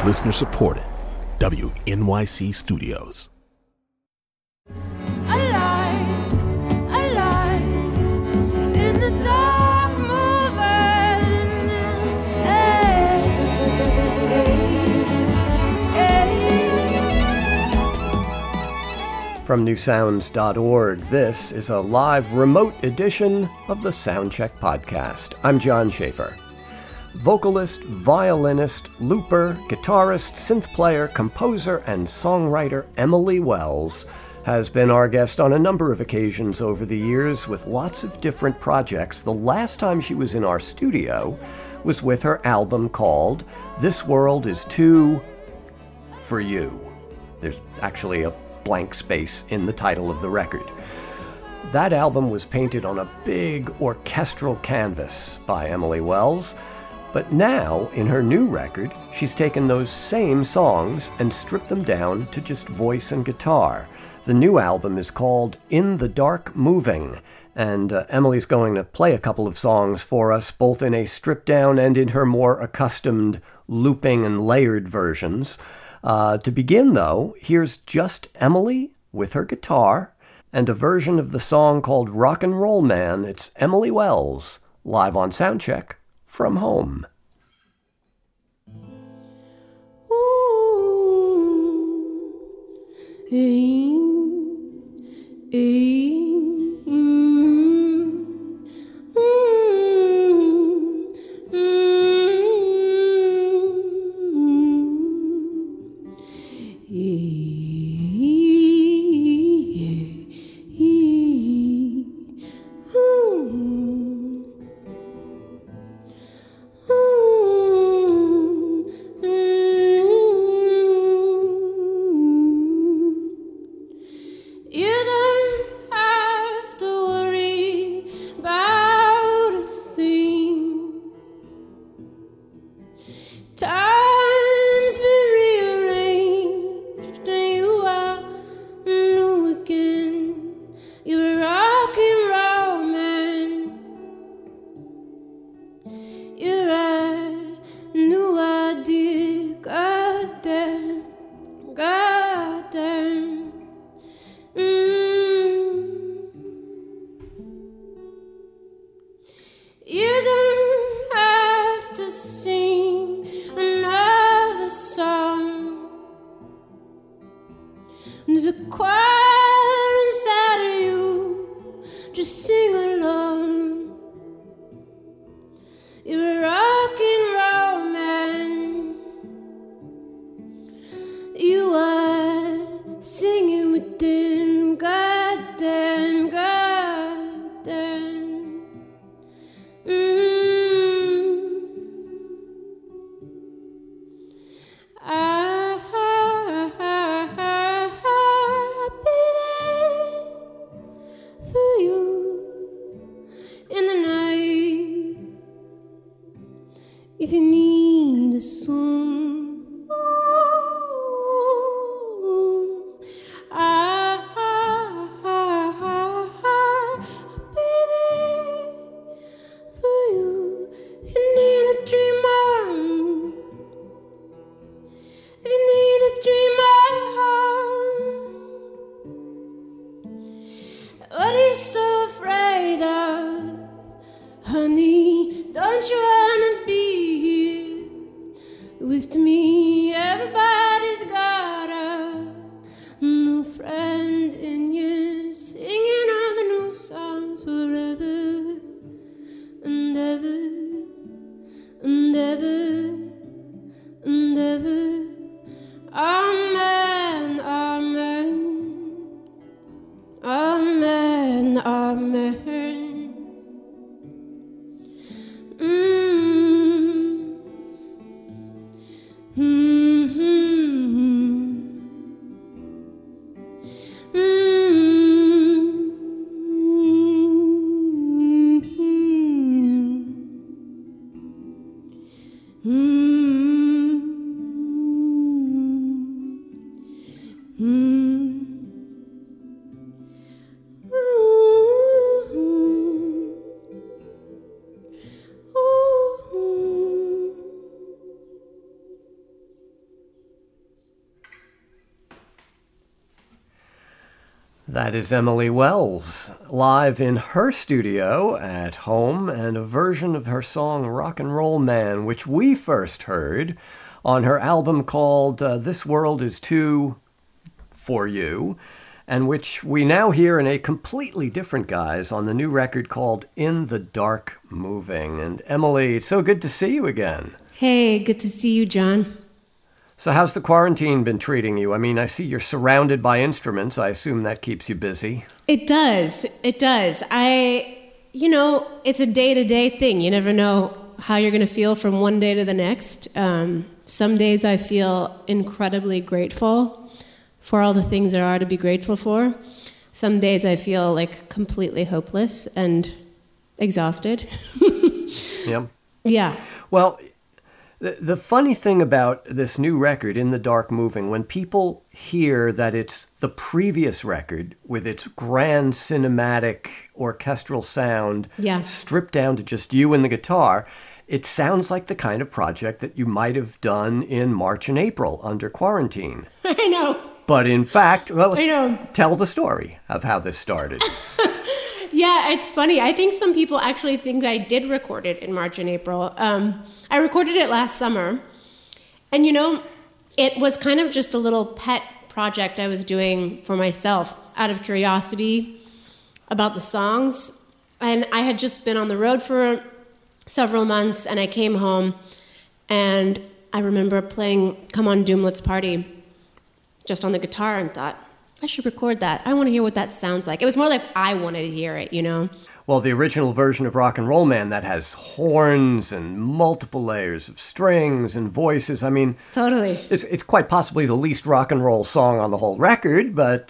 Listener supported. WNYC Studios. Alive in the dark moving. From newsounds.org, this is a live remote edition of the Soundcheck Podcast. I'm John Schaefer. Vocalist, violinist, looper, guitarist, synth player, composer, and songwriter Emily Wells has been our guest on a number of occasions over the years with lots of different projects. The last time she was in our studio was with her album called This World Is Too For You. There's actually a blank space in the title of the record. That album was painted on a big orchestral canvas by Emily Wells. But now, in her new record, she's taken those same songs and stripped them down to just voice and guitar. The new album is called In the Dark Moving, and Emily's going to play a couple of songs for us, both in a stripped down and in her more accustomed looping and layered versions. To begin, though, here's just Emily with her guitar and a version of the song called Rock and Roll Man. It's Emily Wells, live on Soundcheck. From home. That is Emily Wells, live in her studio at home, and a version of her song Rock and Roll Man, which we first heard on her album called This World Is Too For You, and which we now hear in a completely different guise on the new record called In the Dark Moving. And Emily, it's so good to see you again. Hey, good to see you, John. So how's the quarantine been treating you? I mean, I see you're surrounded by instruments. I assume that keeps you busy. It does. It does. It's a day-to-day thing. You never know how you're going to feel from one day to the next. Some days I feel incredibly grateful for all the things there are to be grateful for. Some days I feel like completely hopeless and exhausted. Yeah. Yeah. Well, the funny thing about this new record, In the Dark Moving, when people hear that it's the previous record with its grand cinematic orchestral sound stripped down to just you and the guitar, it sounds like the kind of project that you might have done in March and April under quarantine. I know. But in fact, I know. Tell the story of how this started. Yeah, it's funny. I think some people actually think I did record it in March and April. I recorded it last summer. And, it was kind of just a little pet project I was doing for myself out of curiosity about the songs. And I had just been on the road for several months, and I came home, and I remember playing Come On Doom, Let's Party just on the guitar and thought, I should record that. I want to hear what that sounds like. It was more like I wanted to hear it, Well, the original version of Rock and Roll Man that has horns and multiple layers of strings and voices. I mean, totally. It's quite possibly the least rock and roll song on the whole record, but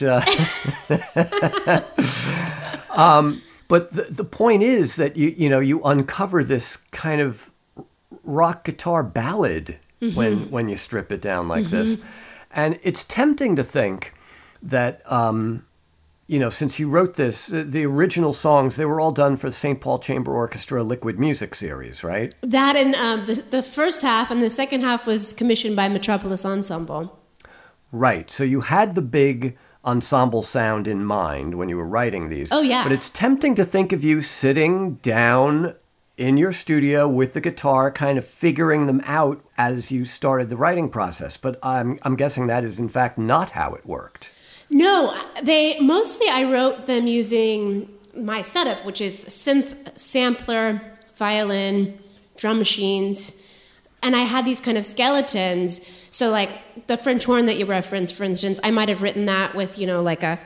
but the point is that you uncover this kind of rock guitar ballad when you strip it down like this, and it's tempting to think that, since you wrote this, the original songs, they were all done for the St. Paul Chamber Orchestra Liquid Music series, right? That and the first half, and the second half was commissioned by Metropolis Ensemble. Right. So you had the big ensemble sound in mind when you were writing these. Oh, yeah. But it's tempting to think of you sitting down in your studio with the guitar, kind of figuring them out as you started the writing process. But I'm guessing that is, in fact, not how it worked. No, I wrote them using my setup, which is synth, sampler, violin, drum machines, and I had these kind of skeletons. So like the French horn that you referenced, for instance, I might have written that with, a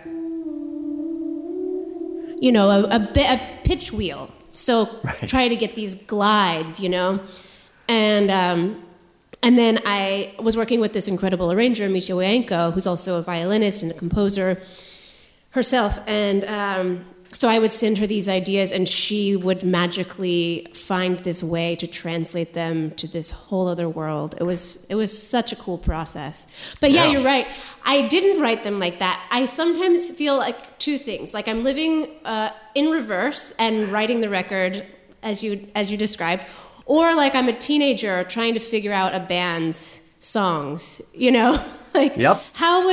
pitch wheel. So try to get these glides, And then I was working with this incredible arranger, Misha Wayenko, who's also a violinist and a composer herself. And so I would send her these ideas, and she would magically find this way to translate them to this whole other world. It was such a cool process. But yeah, you're right. I didn't write them like that. I sometimes feel like two things. Like I'm living in reverse and writing the record as you described. Or like I'm a teenager trying to figure out a band's songs, Like, yep.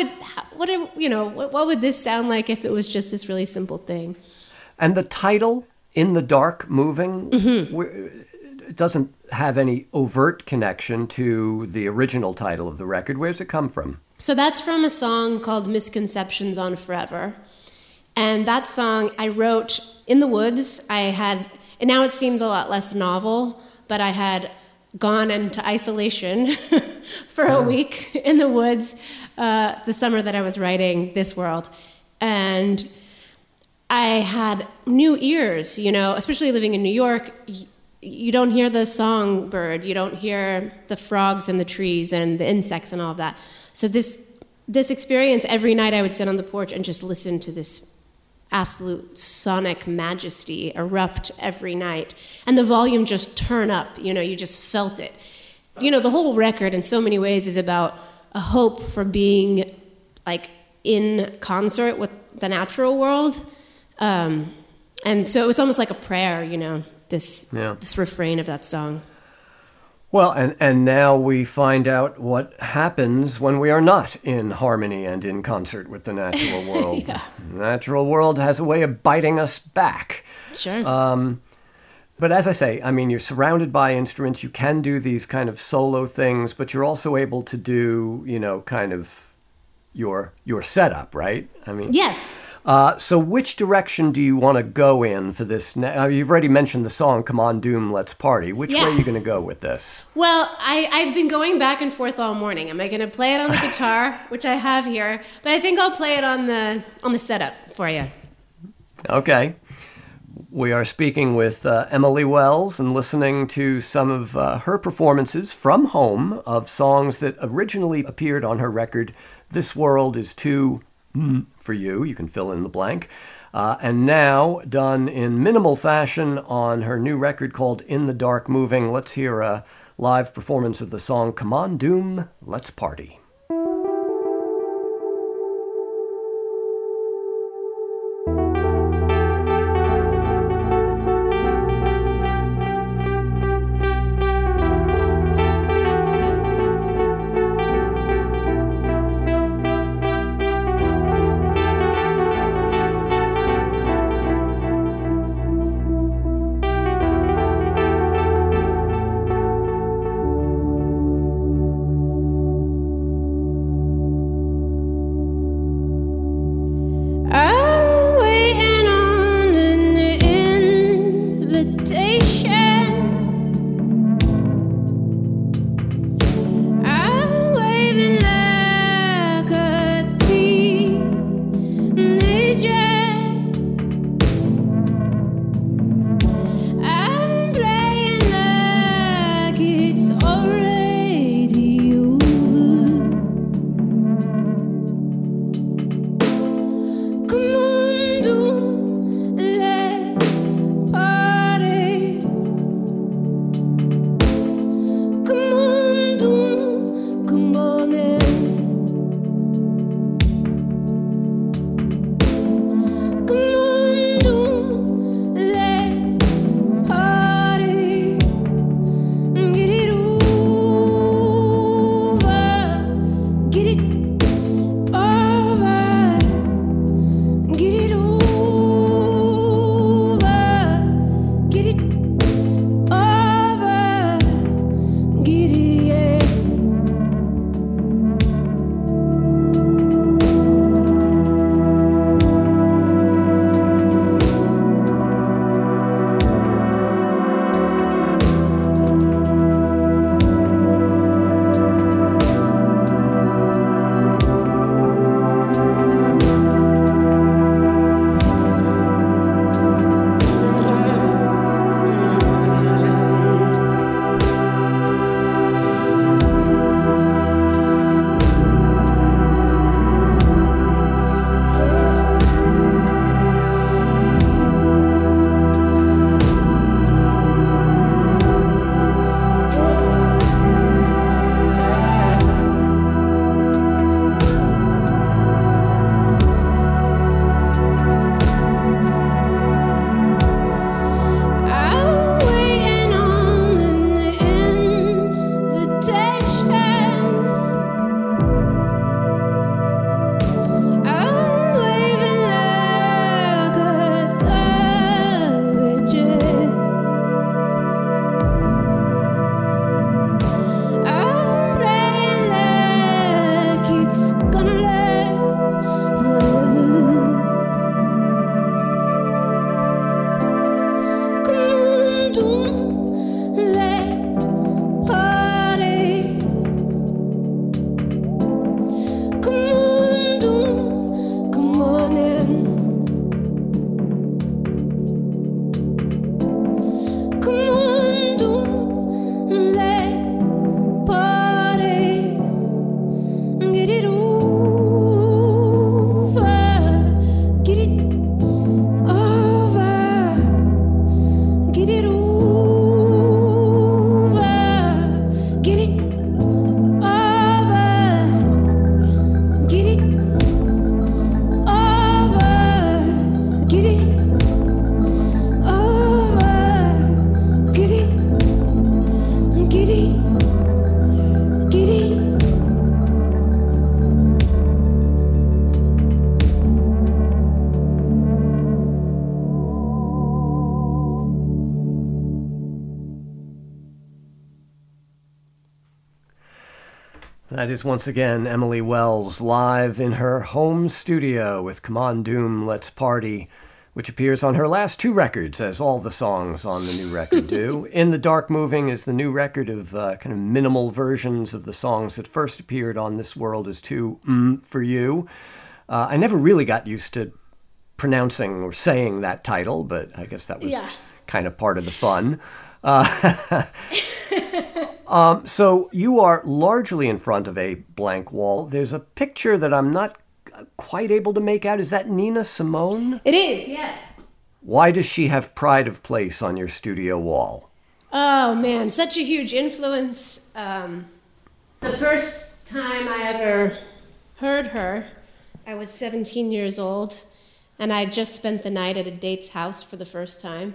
What would this sound like if it was just this really simple thing? And the title, In the Dark Moving, it doesn't have any overt connection to the original title of the record. Where's it come from? So that's from a song called Misconceptions on Forever. And that song I wrote in the woods. And now it seems a lot less novel, but I had gone into isolation for a week in the woods the summer that I was writing This World. And I had new ears, especially living in New York. You don't hear the songbird. You don't hear the frogs in the trees and the insects and all of that. So this experience, every night I would sit on the porch and just listen to this absolute sonic majesty erupt every night, and the volume just turn up. You just felt it. The whole record in so many ways is about a hope for being like in concert with the natural world, and so it's almost like a prayer. This refrain of that song. Well, and now we find out what happens when we are not in harmony and in concert with the natural world. Yeah. The natural world has a way of biting us back. Sure. But as I say, I mean, you're surrounded by instruments. You can do these kind of solo things, but you're also able to do, kind of your setup, right? I mean, Yes. So which direction do you want to go in for this? You've already mentioned the song "Come On Doom, Let's Party." Which way Yeah. are you going to go with this? Well, I've been going back and forth all morning. Am I going to play it on the guitar, which I have here? But I think I'll play it on the setup for you. Okay. We are speaking with Emily Wells and listening to some of her performances from home of songs that originally appeared on her record, This World Is Too For You. You can fill in the blank. And now done in minimal fashion on her new record called In the Dark Moving. Let's hear a live performance of the song Come On Doom, Let's Party. That is once again Emily Wells live in her home studio with Come On Doom, Let's Party, which appears on her last 2 records, as all the songs on the new record do. In the Dark Moving is the new record of kind of minimal versions of the songs that first appeared on This World Is Too For You. I never really got used to pronouncing or saying that title, but I guess that was kind of part of the fun. So you are largely in front of a blank wall. There's a picture that I'm not quite able to make out. Is that Nina Simone? It is, yeah. Why does she have pride of place on your studio wall? Oh, man, such a huge influence. The first time I ever heard her, I was 17 years old, and I just spent the night at a date's house for the first time.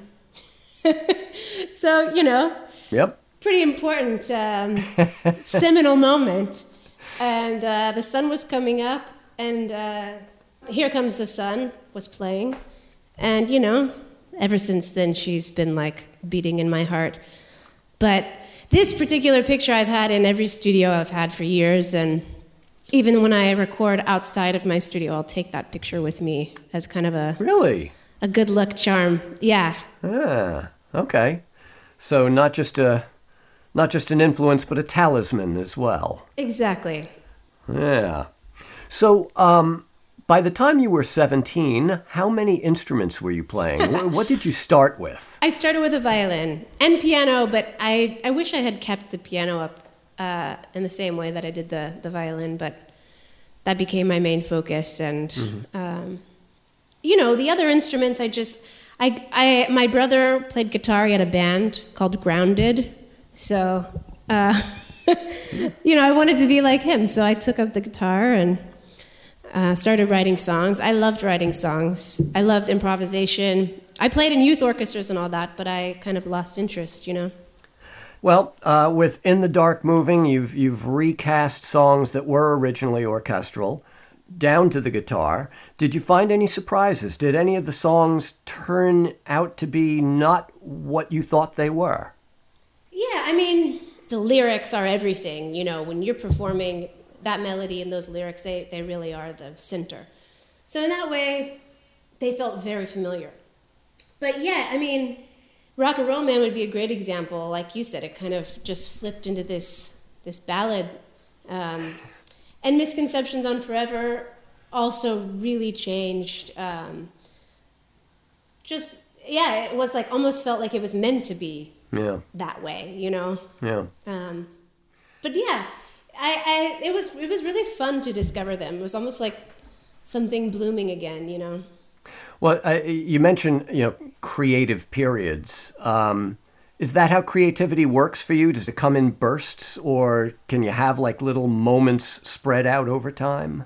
So, Yep. pretty important seminal moment. And the sun was coming up, and Here Comes the Sun was playing. And, ever since then, she's been, beating in my heart. But this particular picture I've had in every studio I've had for years, and even when I record outside of my studio, I'll take that picture with me as kind of a good luck charm. Yeah. Ah, okay. So not just an influence, but a talisman as well. Exactly. Yeah. So, by the time you were 17, how many instruments were you playing? What did you start with? I started with a violin and piano, but I wish I had kept the piano up in the same way that I did the violin, but that became my main focus. And, the other instruments, my brother played guitar. He had a band called Grounded. So, I wanted to be like him. So I took up the guitar and started writing songs. I loved writing songs. I loved improvisation. I played in youth orchestras and all that, but I kind of lost interest, Well, with In the Dark Moving, you've recast songs that were originally orchestral down to the guitar. Did you find any surprises? Did any of the songs turn out to be not what you thought they were? Yeah, the lyrics are everything. When you're performing that melody and those lyrics, they really are the center. So in that way, they felt very familiar. But yeah, Rock and Roll Man would be a great example. Like you said, it kind of just flipped into this ballad. And Misconceptions on Forever also really changed. It was almost felt like it was meant to be that way, Yeah. But yeah, it was really fun to discover them. It was almost like something blooming again, Well, you mentioned, creative periods. Is that how creativity works for you? Does it come in bursts, or can you have little moments spread out over time?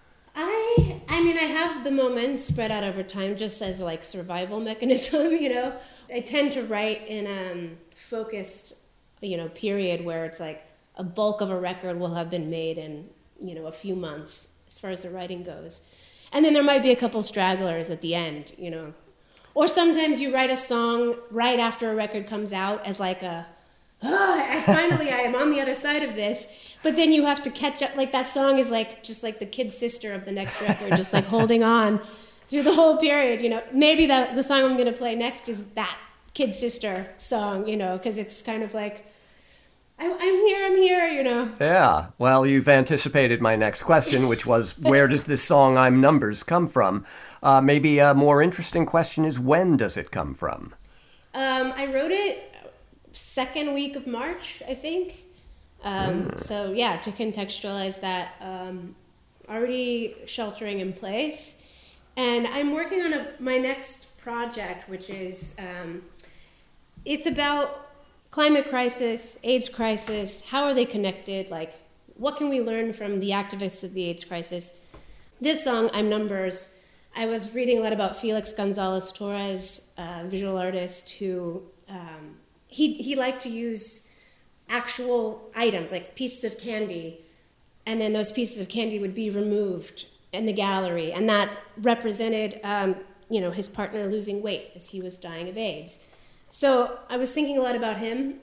I have the moments spread out over time just as survival mechanism, I tend to write in a focused, period where it's a bulk of a record will have been made in, a few months as far as the writing goes. And then there might be a couple stragglers at the end, Or sometimes you write a song right after a record comes out as finally I am on the other side of this. But then you have to catch up. That song is just the kid sister of the next record, just holding on through the whole period, Maybe the song I'm going to play next is that kid sister song, because it's kind of I'm here, Yeah. Well, you've anticipated my next question, which was, where does this song I'm Numbers come from? Maybe a more interesting question is, when does it come from? I wrote it second week of March, I think. So, yeah, to contextualize that, already sheltering in place. And I'm working on my next project, which is, it's about climate crisis, AIDS crisis. How are they connected? What can we learn from the activists of the AIDS crisis? This song, I'm Numbers, I was reading a lot about Felix Gonzalez Torres, a visual artist who, he liked to use actual items, pieces of candy, and then those pieces of candy would be removed in the gallery, and that represented, his partner losing weight as he was dying of AIDS. So I was thinking a lot about him,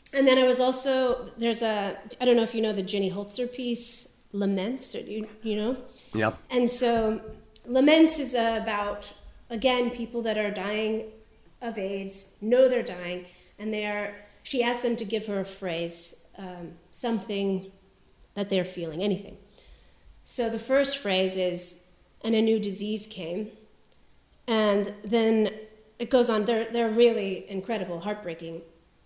And then I was also, I don't know if you know the Jenny Holzer piece, Laments, or you know? Yep. And so Laments is about, again, people that are dying of AIDS, know they're dying, and she asked them to give her a phrase, something that they're feeling, anything. So the first phrase is, and a new disease came. And then it goes on, they're really incredible, heartbreaking,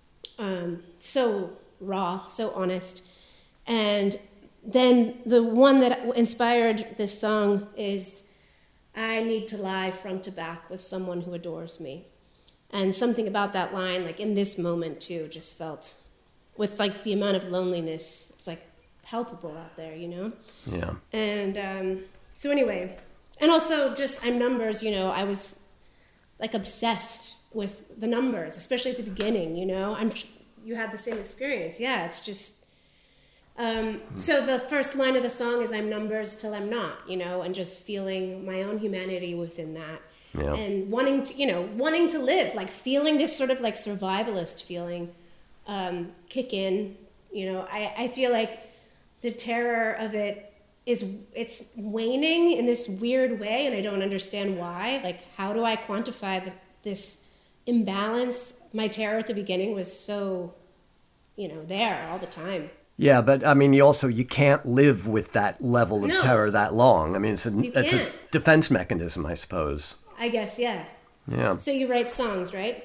so raw, so honest. And then the one that inspired this song is, I need to lie front to back with someone who adores me. And something about that line, like in this moment too, just felt, with like the amount of loneliness, it's like palpable out there, you know? Yeah. And so anyway, and also just, I'm numbers, you know, I was like obsessed with the numbers, especially at the beginning, you know? You had the same experience. Yeah, it's just, so the first line of the song is I'm numbers till I'm not, you know, and just feeling my own humanity within that. Yeah. And wanting to live, like feeling this sort of like survivalist feeling kick in, you know. I feel like the terror of it it's waning in this weird way, and I don't understand why. Like, how do I quantify this imbalance? My terror at the beginning was so, you know, there all the time. Yeah, but I mean, you can't live with that level of terror that long. I mean, it's a defense mechanism, I suppose. I guess, yeah. Yeah. So you write songs, right?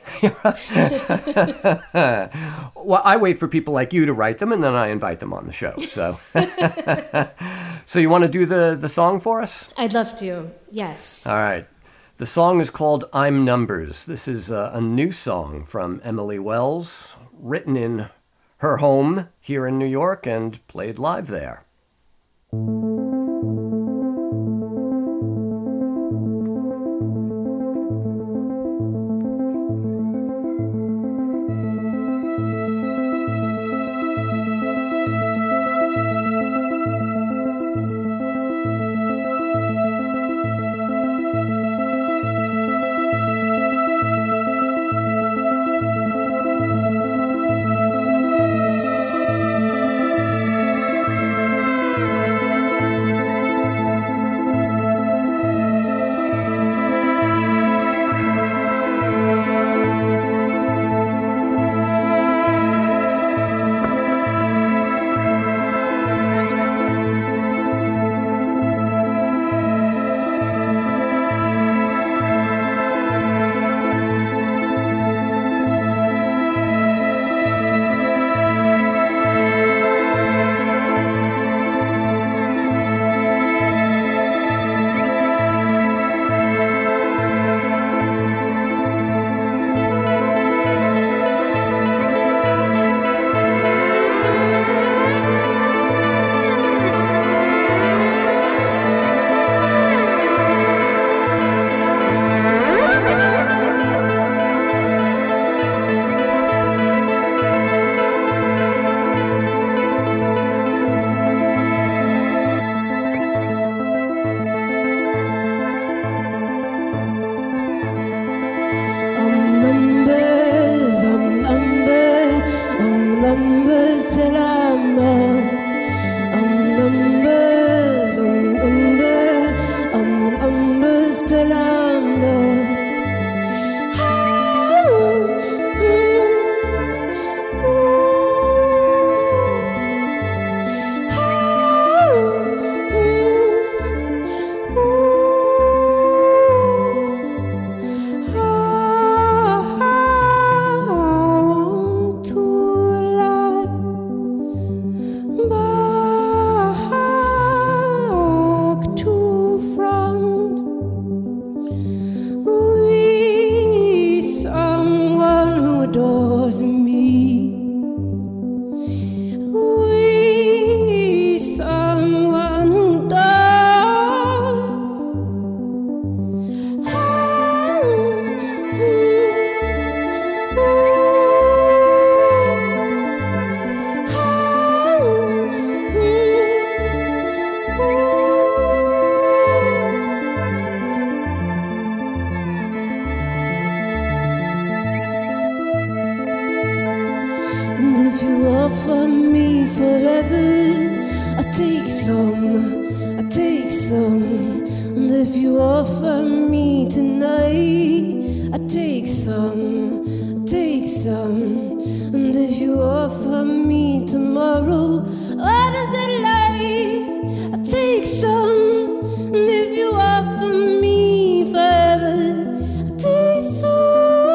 Well, I wait for people like you to write them, and then I invite them on the show. So, so you want to do the song for us? I'd love to. Yes. All right. The song is called I'm Numbers. This is a new song from Emily Wells, written in her home here in New York and played live there. Bye. if you offer me forever, I take some. And if you offer me tonight, I take some. And if you offer me tomorrow, what a delight, I take some. And if you offer me forever, I take some.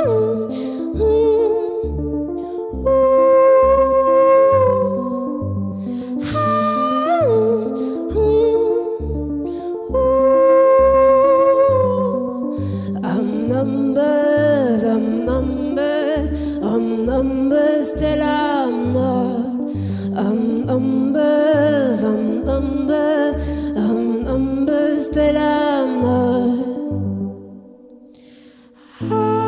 Numbers till I'm not. I'm numbers till I'm not. I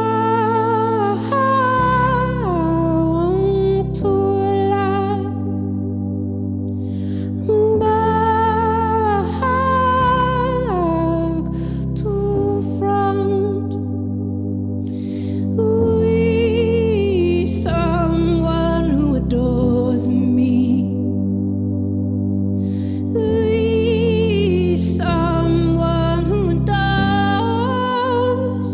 want to lie back to front. Someone who adores me. Someone who adores.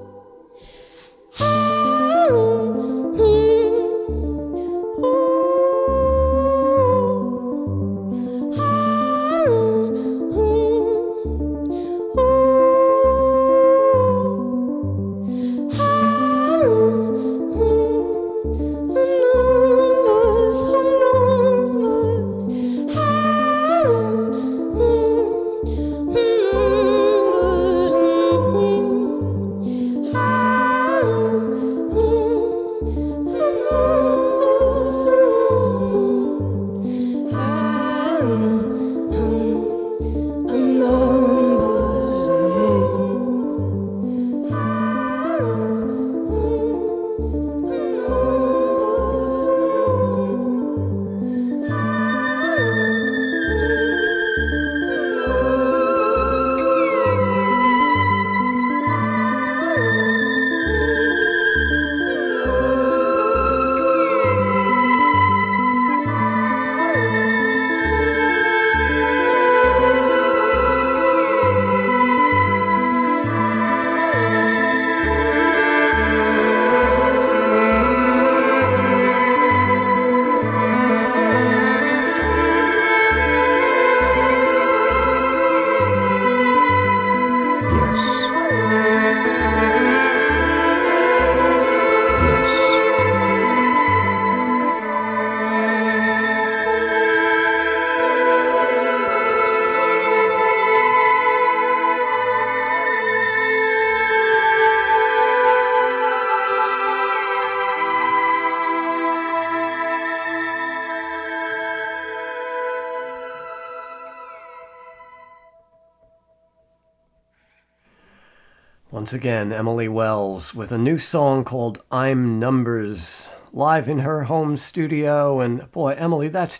Once again, Emily Wells with a new song called I'm Numbers, live in her home studio. And boy, Emily, that's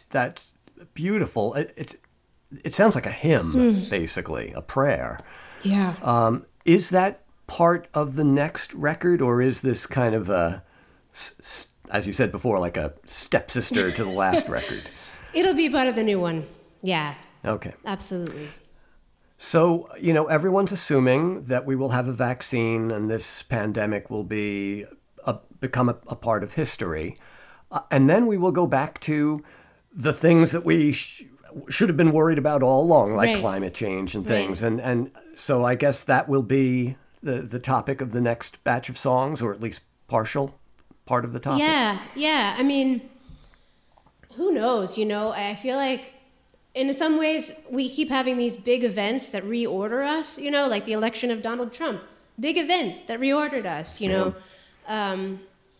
beautiful. It sounds like a hymn, basically, a prayer. Yeah. Is that part of the next record, or is this kind of a, as you said before, like a stepsister to the last record? It'll be part of the new one. Yeah. Okay. Absolutely. So, everyone's assuming that we will have a vaccine and this pandemic will become a part of history. And then we will go back to the things that we should have been worried about all along, like climate change and things. Right. And so I guess that will be the topic of the next batch of songs, or at least partial part of the topic. Yeah. I mean, who knows? I feel like in some ways, we keep having these big events that reorder us, like the election of Donald Trump. Big event that reordered us, And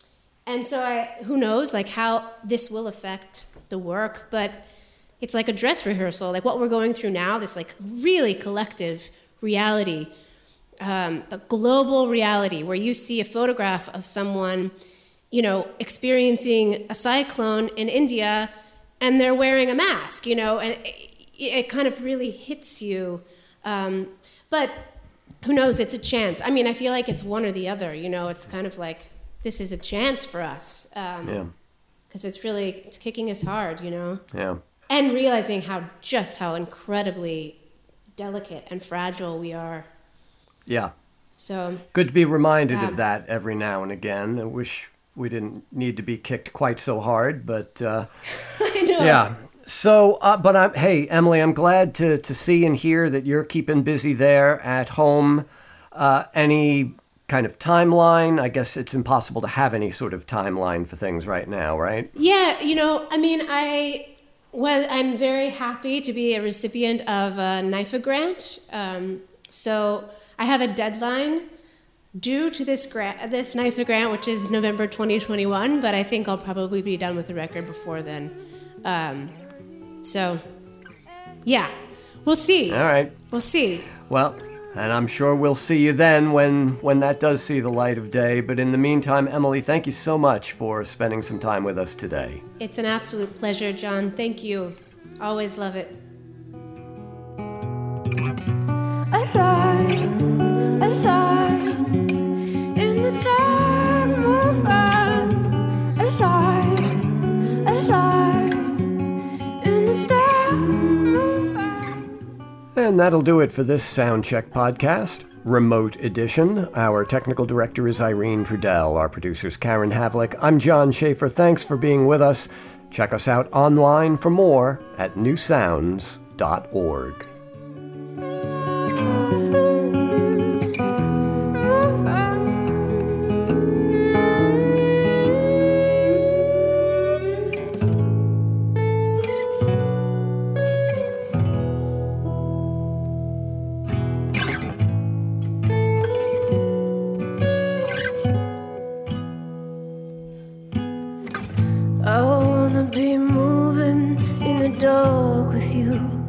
so who knows, like, how this will affect the work. But it's like a dress rehearsal, like what we're going through now, this, like, really collective reality, a global reality where you see a photograph of someone, experiencing a cyclone in India, and they're wearing a mask, and it kind of really hits you. But who knows, it's a chance. I mean, I feel like it's one or the other, it's kind of like, this is a chance for us. Because because it's kicking us hard, you know? Yeah. And realizing how incredibly delicate and fragile we are. Yeah. So good to be reminded of that every now and again. I wish we didn't need to be kicked quite so hard, but I know. yeah. So, hey, Emily, I'm glad to see and hear that you're keeping busy there at home. Any kind of timeline? I guess it's impossible to have any sort of timeline for things right now, right? Yeah, I mean, I'm very happy to be a recipient of a NYFA grant. So I have a deadline due to this NYFA grant, which is November 2021, but I think I'll probably be done with the record before then. So, yeah, we'll see. All right. We'll see. Well, and I'm sure we'll see you then when that does see the light of day. But in the meantime, Emily, thank you so much for spending some time with us today. It's an absolute pleasure, John. Thank you. Always love it. Alive in the dark, move on. Alive in the dark, move on. And that'll do it for this Soundcheck podcast, Remote Edition. Our technical director is Irene Trudell. Our producer's Karen Havlick. I'm John Schaefer. Thanks for being with us. Check us out online for more at newsounds.org. I wanna be moving in the dark with you.